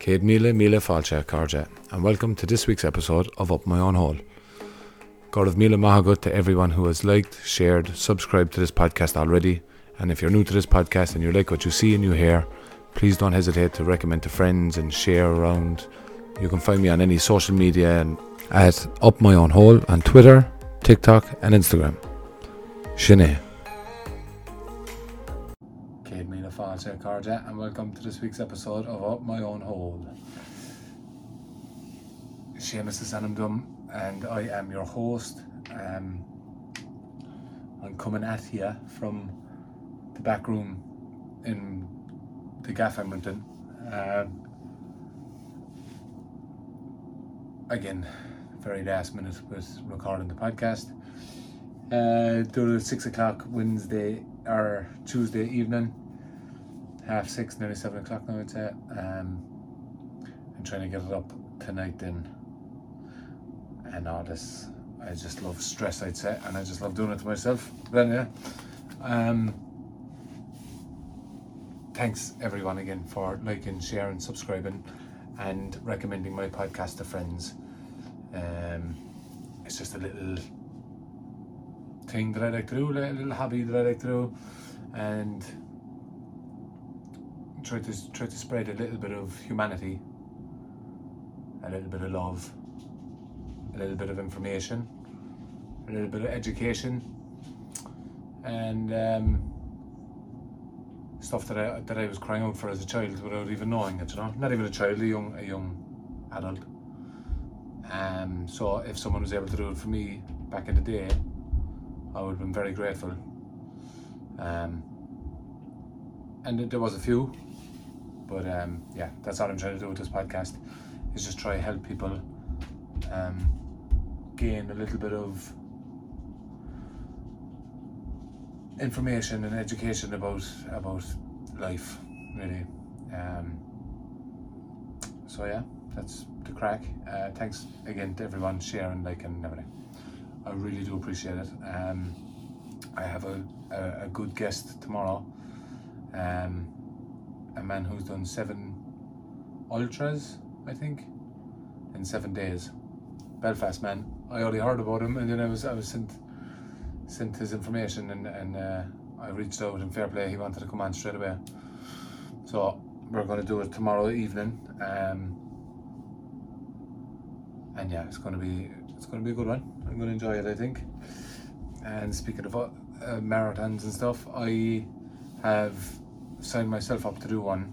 Céad Míle Fáilte Carja, and welcome to this week's episode of Up My Own Hole. God of Míle Mahagut to everyone who has liked, shared, subscribed to this podcast already, and if you're new to this podcast and you like what you see and you hear, please don't hesitate to recommend to friends and share around. You can find me on any social media and at Up My Own Hole on Twitter, TikTok and Instagram. Shine. Céad Míle Fáilte Carja, and welcome to this week's episode of Up My Own Hole. Seamus is Anamdum, and I am your host. I'm coming at you from the back room in the Gaff Edmonton. Again, very last minute with recording the podcast. Do it 6 o'clock Wednesday or Tuesday evening, 6:30, nearly 7 o'clock now I'd say. I'm trying to get it up tonight then. And all this, I just love stress I'd say, and I just love doing it to myself. But anyway, thanks everyone again for liking, sharing, subscribing and recommending my podcast to friends. It's just a little thing that I like to do, a little hobby that I like to do, and try to spread a little bit of humanity, a little bit of love, a little bit of information, a little bit of education, and stuff that I was crying out for as a child without even knowing it, you know. Not even a child, a young adult. So if someone was able to do it for me back in the day, I would have been very grateful. And there was a few, but yeah, that's all I'm trying to do with this podcast, is just try to help people gain a little bit of information and education about life, really. So yeah, that's the crack. Thanks again to everyone sharing, liking and everything. I really do appreciate it. I have a good guest tomorrow. A man who's done 7 ultras, I think, in 7 days. Belfast man. I already heard about him, and then I was sent his information, and I reached out, and fair play, he wanted to come on straight away. So we're going to do it tomorrow evening, and yeah, it's going to be a good one. I'm going to enjoy it, I think. And speaking of marathons and stuff, I have signed myself up to do one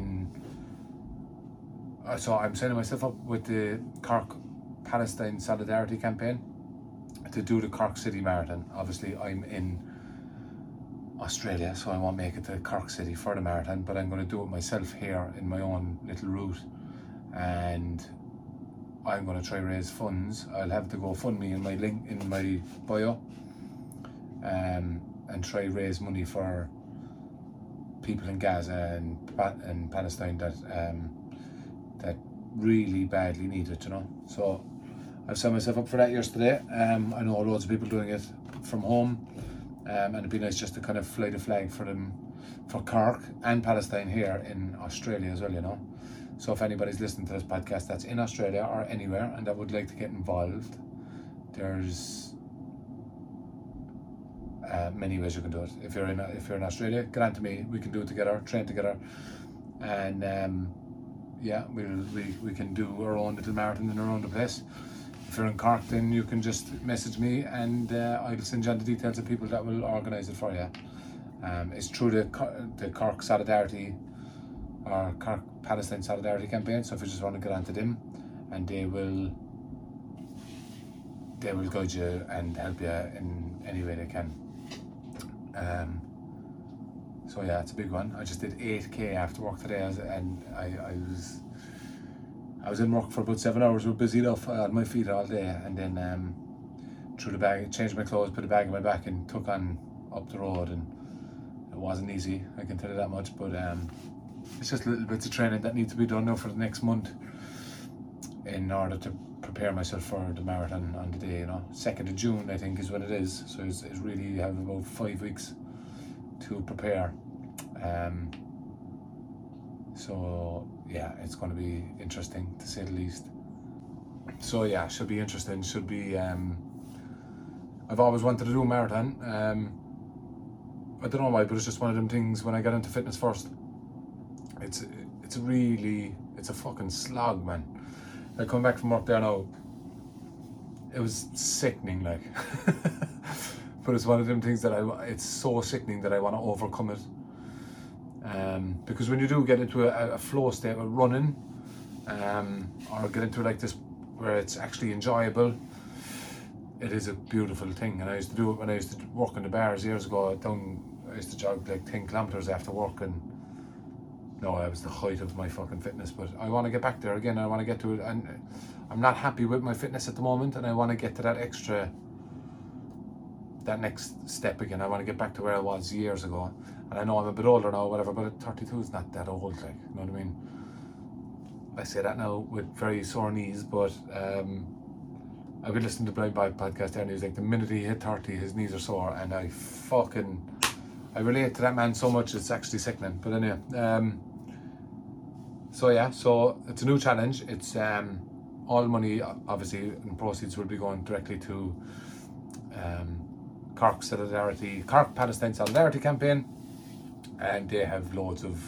so I'm signing myself up with the Cork Palestine Solidarity Campaign to do the Cork City Marathon. Obviously I'm in Australia, so I won't make it to Cork City for the marathon, but I'm going to do it myself here in my own little route, and I'm going to try raise funds. I'll have the GoFundMe in my link in my bio, and try raise money for people in Gaza and Palestine that really badly need it, you know. So I've signed myself up for that yesterday. I know loads of people doing it from home, and it'd be nice just to kind of fly the flag for them, for Cork and Palestine here in Australia as well, you know. So if anybody's listening to this podcast that's in Australia or anywhere and that would like to get involved, there's many ways you can do it. If you're in Australia, get on to me. We can do it together, train together, and yeah, we can do our own little marathon in our own place. If you're in Cork, then you can just message me, and I'll send you on the details of people that will organise it for you. It's through the Cork Solidarity or Cork Palestine Solidarity Campaign. So if you just want to get onto them, and they will guide you and help you in any way they can. So yeah, it's a big one. I just did 8k after work today, and I was in work for about 7 hours. We were busy enough on my feet all day, and then threw the bag, changed my clothes, put the bag in my back, and took on up the road. And it wasn't easy, I can tell you that much. But it's just little bits of training that need to be done now for the next month in order to prepare myself for the marathon on the day, you know. 2nd of June I think is what it is, so it's really, you have about 5 weeks to prepare. So yeah, it's going to be interesting to say the least. So yeah, should be interesting. Should be. I've always wanted to do a marathon. I don't know why, but it's just one of them things. When I got into fitness first, it's a fucking slog, man. I come back from work there now. It was sickening, like. But it's one of them things that it's so sickening that I want to overcome it. Because when you do get into a flow state of running, or get into like this where it's actually enjoyable, it is a beautiful thing. And I used to do it when I used to work in the bars years ago. I used to jog like 10 kilometers after work, and no, I was the height of my fucking fitness. But I want to get back there again. I want to get to it, and I'm not happy with my fitness at the moment, and I want to get to that next step again. I want to get back to where I was years ago. And I know I'm a bit older now, whatever, but 32 is not that old, like, you know what I mean? I say that now with very sore knees, but I've been listening to Blind Bike podcast there, and he was like, the minute he hit 30, his knees are sore, and I relate to that man so much, it's actually sickening. But anyway, so yeah, so it's a new challenge. It's all money, obviously, and proceeds will be going directly to Cork Palestine Solidarity Campaign, and they have loads of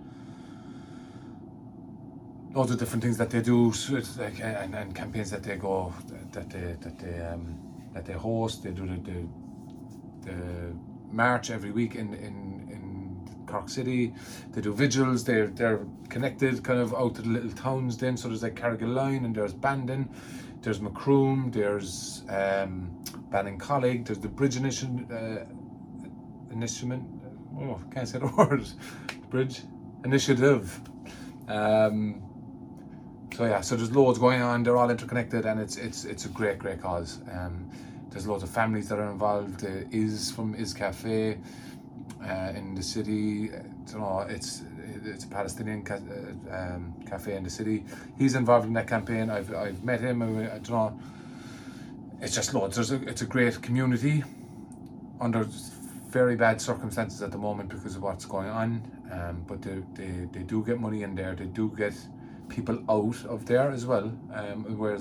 different things that they do, so it's like, and campaigns that they go that they host. They do the march every week in Cork City. They do vigils. They're connected kind of out to the little towns then. So there's like Carrigaline, and there's Bandon, there's Macroom, there's Ballincollig, there's the Bridge Initiative. Oh, can't say the word. Bridge Initiative. So yeah, so there's loads going on. They're all interconnected, and it's a great cause. There's loads of families that are involved. Is from Is Cafe in the city. You know, it's a Palestinian cafe in the city. He's involved in that campaign. I've met him. I don't know. It's just loads. It's a great community under very bad circumstances at the moment because of what's going on. But they do get money in there. They do get people out of there as well. Where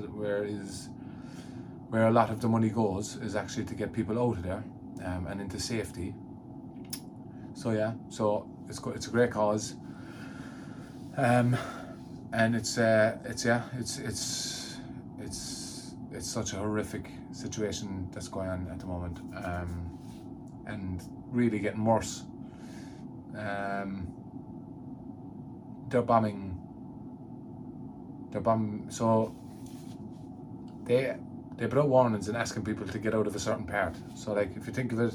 a lot of the money goes is actually to get people out of there and into safety. So yeah, so it's a great cause. And it's such a horrific situation that's going on at the moment, and really getting worse. They're bombing. So they put out warnings and asking people to get out of a certain part. So like, if you think of it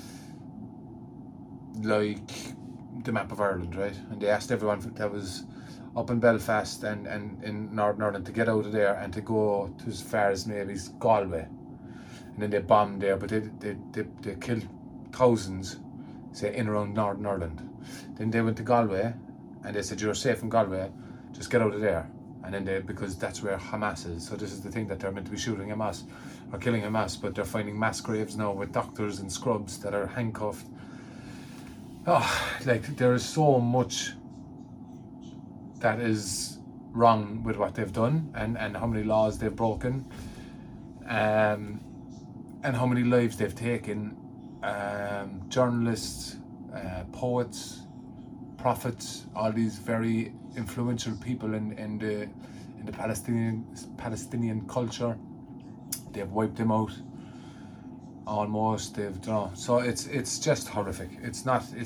like the map of Ireland, right? And they asked everyone that was up in Belfast and in Northern Ireland to get out of there and to go to as far as maybe Galway. And then they bombed there, but they killed thousands, say, in around Northern Ireland. Then they went to Galway and they said, you're safe in Galway, just get out of there. And then because that's where Hamas is. So this is the thing, that they're meant to be shooting Hamas or killing Hamas, but they're finding mass graves now with doctors and scrubs that are handcuffed. Oh, like, there is so much that is wrong with what they've done, and how many laws they've broken, and how many lives they've taken. Journalists, poets, prophets, all these very influential people in the Palestinian culture, they've wiped them out. Almost, they've done. So it's just horrific. It's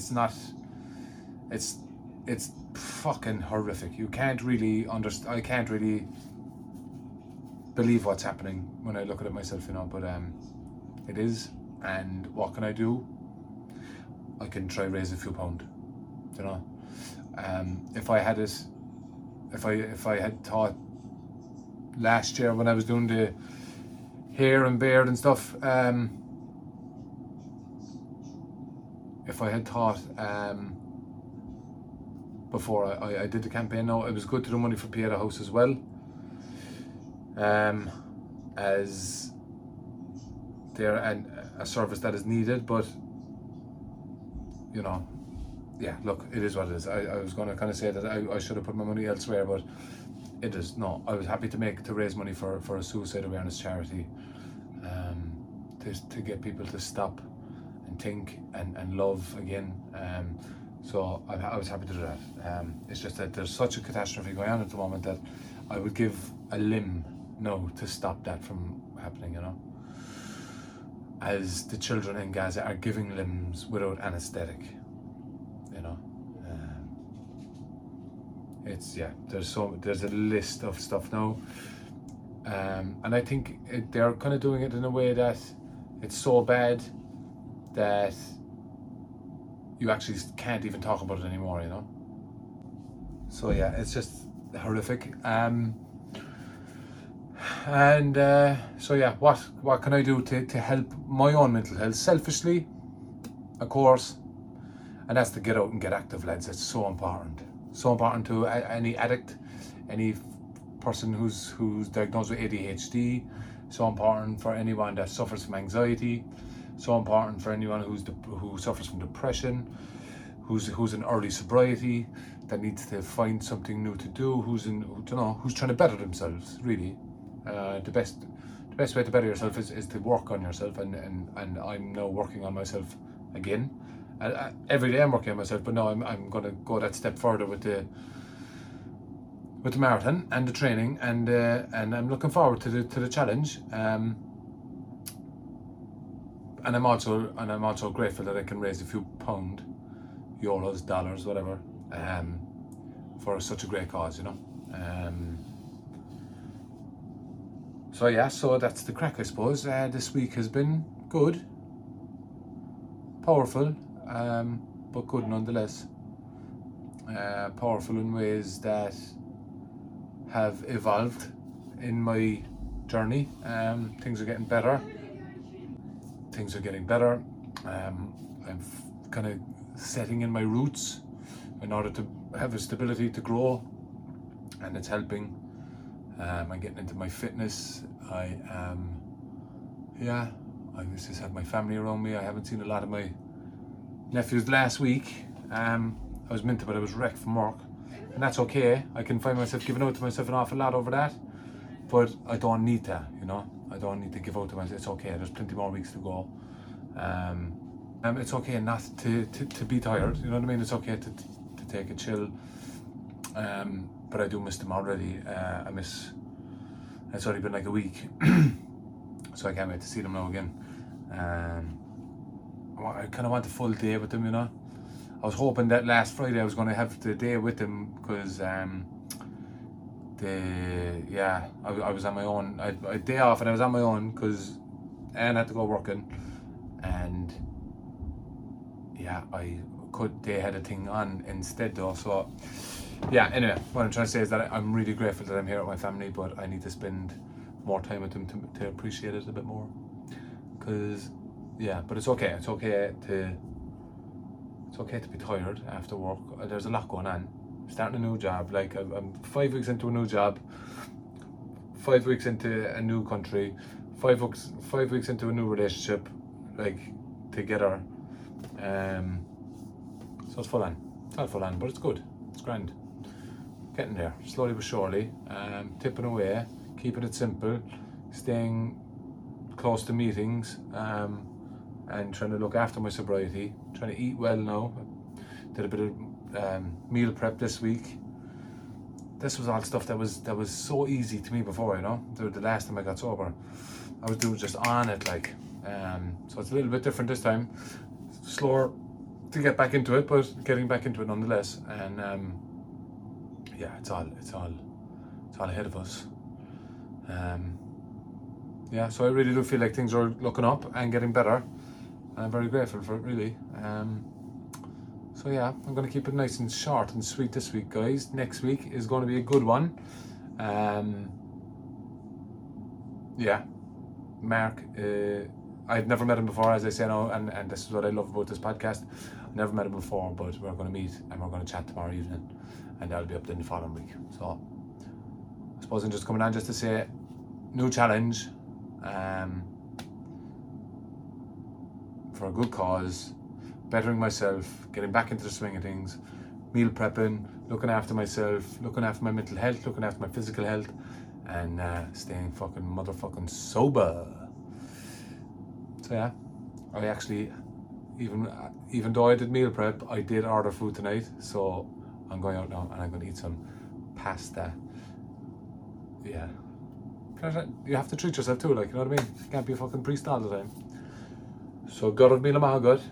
fucking horrific. You can't really understand. I can't really believe what's happening when I look at it myself, you know. But it is. And what can I do? I can try raise a few pound, you know. If I had thought last year when I was doing the hair and beard and stuff, if I had thought before I did the campaign, no, it was good to do money for Pieta House as well, as they're a service that is needed, but you know, yeah, look, it is what it is. I was going to kind of say that I should have put my money elsewhere, but it is no. I was happy to raise money for a suicide awareness charity, to get people to stop and think and love again. So I was happy to do that. It's just that there's such a catastrophe going on at the moment that I would give a limb now to stop that from happening, you know. As the children in Gaza are giving limbs without anaesthetic, you know. There's a list of stuff now. And I think they're kind of doing it in a way that it's so bad that you actually can't even talk about it anymore, you know. So yeah, it's just horrific. So yeah, what can I do to help my own mental health? Selfishly, of course, and that's to get out and get active, lads. It's so important. So important to any addict, any person who's diagnosed with ADHD. So important for anyone that suffers from anxiety. So important for anyone who suffers from depression, who's in early sobriety, that needs to find something new to do, who's trying to better themselves, really. The best way to better yourself is to work on yourself, and I'm now working on myself again. Every day I'm working on myself, but now I'm going to go that step further with the marathon and the training, and I'm looking forward to the challenge. And I'm also grateful that I can raise a few pound, euros, dollars, whatever, for such a great cause, you know. So yeah, so that's the crack, I suppose. This week has been good, powerful, but good nonetheless. Powerful in ways that have evolved in my journey. Things are getting better. I'm kind of setting in my roots in order to have a stability to grow, and it's helping. I'm getting into my fitness. I just have my family around me. I haven't seen a lot of my nephews last week. I was meant to, but I was wrecked from work, and that's okay. I can find myself giving out to myself an awful lot over that, but I don't need that, you know. I don't need to give out to myself. It's okay. There's plenty more weeks to go. It's okay not to be tired. You know what I mean? It's okay to take a chill. But I do miss them already. It's already been like a week, so I can't wait to see them now again. I kind of want a full day with them, you know. I was hoping that last Friday I was going to have the day with them, because I was on my own. I had a day off and I was on my own because Anne had to go working, and yeah, they had a thing on instead though. So yeah, anyway, what I'm trying to say is that I'm really grateful that I'm here with my family, but I need to spend more time with them to appreciate it a bit more. But it's okay. It's okay to be tired after work. There's a lot going on. Starting a new job, like I'm 5 weeks into a new job, 5 weeks into a new country, 5 weeks into a new relationship, like together. So it's full on. It's not full on, but it's good. It's grand. Getting there, slowly but surely. Tipping away, keeping it simple, staying close to meetings, and trying to look after my sobriety, trying to eat well now. Did a bit of meal prep this week. This was all stuff that was so easy to me before, you know. The last time I got sober, I was doing just on it, like. So it's a little bit different this time. Slower to get back into it, but getting back into it nonetheless. And yeah, it's all ahead of us. Yeah, so I really do feel like things are looking up and getting better, and I'm very grateful for it, really. So yeah, I'm going to keep it nice and short and sweet this week, guys. Next week is going to be a good one. Yeah, Mark, I'd never met him before, as I say now, and this is what I love about this podcast. I've never met him before, but we're going to meet and we're going to chat tomorrow evening, and that'll be up then the following week. So I suppose I'm just coming on just to say, new challenge, for a good cause, bettering myself, getting back into the swing of things, meal prepping, looking after myself, looking after my mental health, looking after my physical health, and staying fucking motherfucking sober. So yeah, I actually, even though I did meal prep, I did order food tonight. So I'm going out now and I'm going to eat some pasta. Yeah. You have to treat yourself too, like, you know what I mean? You can't be a fucking priest all the time. So Gorov Mila Mahagut.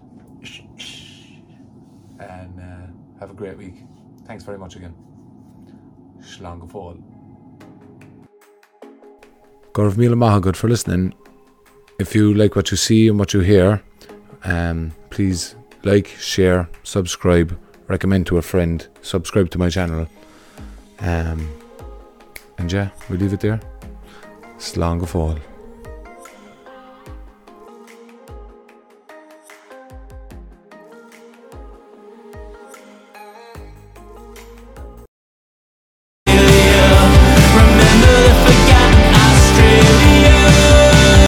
And have a great week. Thanks very much again. Slán go fóill. Gorov Mila Mahagut for listening. If you like what you see and what you hear, please like, share, subscribe, recommend to a friend, subscribe to my channel. And yeah, we'll leave it there. Slán go fóill.